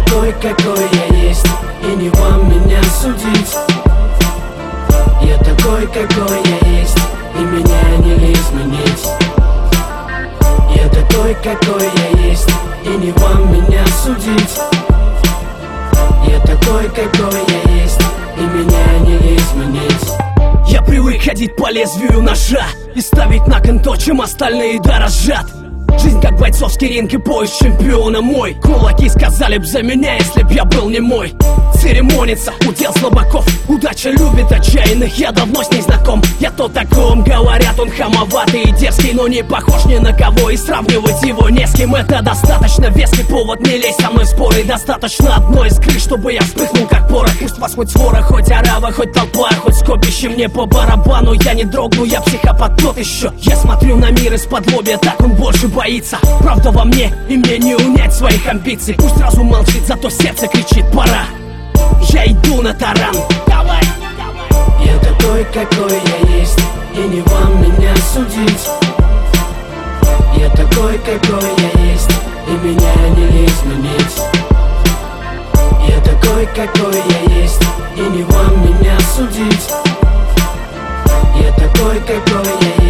такой, какой я есть, и не вам меня судить. Я такой, какой я есть, и меня не изменить. Я такой, какой я есть, и не вам меня судить. Я такой, какой я есть, и меня не изменить. Я привык ходить по лезвию ножа и ставить на кон то, чем остальные дорожат. Жизнь как бойцовский ринг и пояс чемпиона мой. Кулаки сказали б за меня, если б я был не мой. Церемониться, удел слабаков. Удача любит отчаянных, я давно с ней знаком. Я то таком, говорят, он хамоватый и дерзкий, но не похож ни на кого, и сравнивать его не с кем. Это достаточно веский повод, не лезь со мной в споры. Достаточно одной искры, чтобы я вспыхнул как порох. Пусть вас хоть свора, хоть орава, хоть толпа, хоть скопище, мне по барабану. Я не дрогну, я психопат тот еще. Я смотрю на мир из-под лобья, так он больше боится. Правда во мне, и мне не унять своих амбиций. Пусть разум молчит, зато сердце кричит: пора. Я иду на таран. Давай! Я такой, какой я есть, и не вам меня судить. Я такой, какой я есть, и меня не изменить. Я такой, какой я есть, и не вам меня судить. Я такой, какой я есть.